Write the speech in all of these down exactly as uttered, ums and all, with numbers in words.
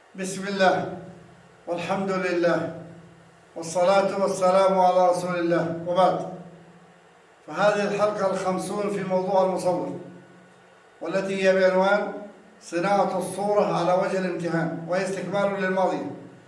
بسم الله والحمد لله والصلاة والسلام على رسول الله، وبعد. فهذه الحلقة الخمسون في موضوع المصور، والتي هي بعنوان صناعة الصورة على وجه الامتهان، وهي استكمال للماضي.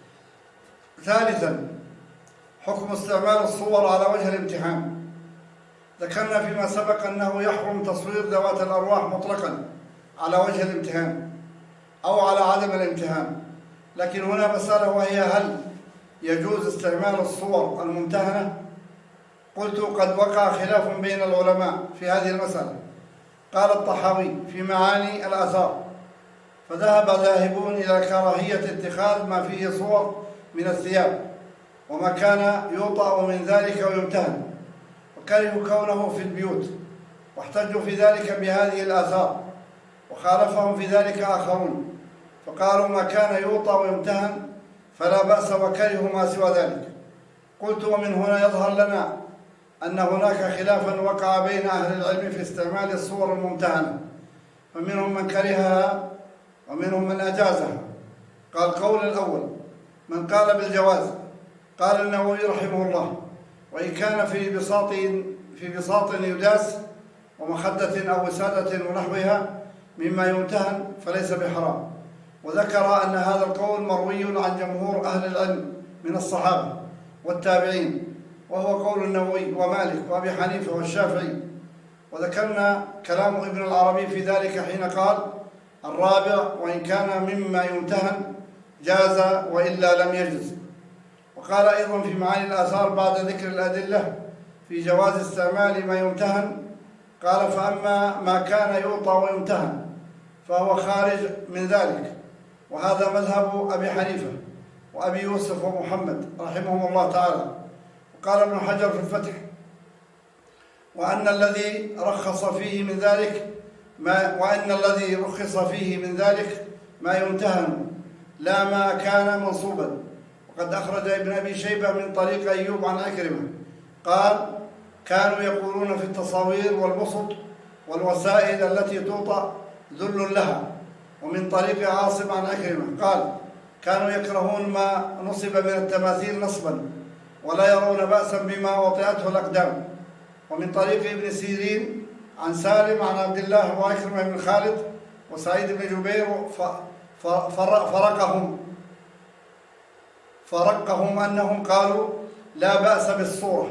ثالثا، حكم استعمال الصور على وجه الامتهان. ذكرنا فيما سبق أنه يحرم تصوير ذوات الأرواح مطلقا على وجه الامتهان أو على عدم الامتهان، لكن هنا مسألة، وهي هل يجوز استعمال الصور الممتهنة؟ قلت قد وقع خلاف بين العلماء في هذه المسألة. قال الطحاوي في معاني الآثار: فذهب ذاهبون إلى كراهية اتخاذ ما فيه صور من الثياب وما كان يوطأ من ذلك ويمتهن، وكرهوا كونه في البيوت، واحتجوا في ذلك بهذه الآثار، وخالفهم في ذلك آخرون فقالوا ما كان يوطأ ويمتهن فلا بأس، وكرهوا ما سوى ذلك. قلت ومن هنا يظهر لنا أن هناك خلافا وقع بين أهل العلم في استعمال الصور الممتهنة، فمنهم من كرهها ومنهم من أجازها. قال القول الأول من قال بالجواز، قال النووي رحمه الله: وإن كان في بساط في بساط يداس ومخدة أو وسادة ونحوها مما يمتهن فليس بحرام. وذكر أن هذا القول مروي عن جمهور أهل العلم من الصحابة والتابعين، وهو قول النووي ومالك وأبي حنيفة والشافعي. وذكرنا كلام ابن العربي في ذلك حين قال: الرابع وإن كان مما يمتهن جاز وإلا لم يجز. وقال أيضا في معاني الآثار بعد ذكر الأدلة في جواز استعمال ما يمتهن، قال: فأما ما كان يوطى ويمتهن فهو خارج من ذلك، وهذا مذهب أبي حنيفة وأبي يوسف ومحمد رحمهم الله تعالى. وقال ابن حجر في الفتح: وأن الذي رخص فيه من ذلك ما وأن الذي رخص فيه من ذلك ما يمتهن لا ما كان منصوبا. وقد أخرج ابن أبي شيبة من طريق أيوب عن عكرمة قال: كانوا يقولون في التصاوير والبسط والوسائد التي توطأ ذل لها. ومن طريق عاصم عن عكرمة قال: كانوا يكرهون ما نصب من التماثيل نصبا، ولا يرون بأسا بما وطئته الأقدام. ومن طريق ابن سيرين عن سالم عن عبد الله وعكرمة بن خالد وسعيد بن جبير فرقهم فرقهم أنهم قالوا لا بأس بالصورة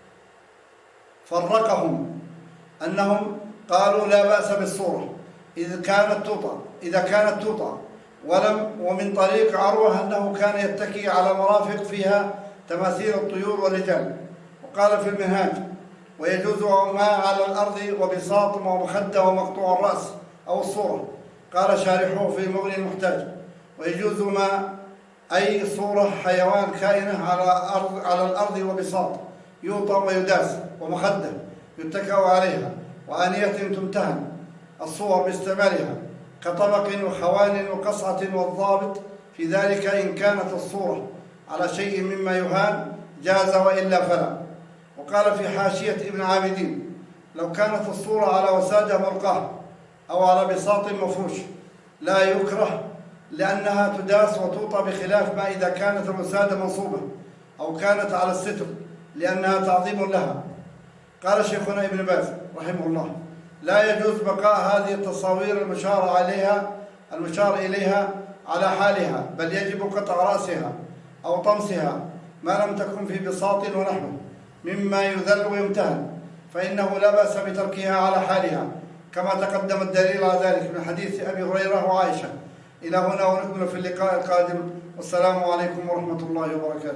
فرقهم أنهم قالوا لا بأس بالصورة إذا كانت توطأ إذا كانت توطأ ولم ومن طريق عروة أنه كان يتكي على مرافق فيها تماثيل الطيور والرجال. وقال في المنهاج: ويجوز ما على الأرض وبساط ومخدة ومقطوع الرأس أو الصورة. قال شارحه في مغني المحتاج: ويجوز ما أي صورة حيوان كائنة على أرض على الأرض وبساط يوطأ ويداس ومخدة يتكأ عليها وآنية تمتهن الصور باستعمالها كطبق وخوان وقصعة، والضابط في ذلك إن كانت الصورة على شيء مما يهان جاز وإلا فلا. وقال في حاشية ابن عابدين: لو كانت الصورة على وسادة ملقاة أو على بساط مفروش لا يكره، لأنها تداس وتوطى، بخلاف ما إذا كانت الوسادة منصوبة أو كانت على الستر لأنها تعظيم لها. قال شيخنا ابن باز رحمه الله: لا يجوز بقاء هذه التصاوير المشار عليها المشار إليها على حالها، بل يجب قطع رأسها أو طمسها ما لم تكن في بساط ونحوه مما يذل ويمتهن، فإنه لا بأس بتركها على حالها، كما تقدم الدليل على ذلك من حديث أبي هريرة وعائشة. إلى هنا ونكمل في اللقاء القادم، والسلام عليكم ورحمة الله وبركاته.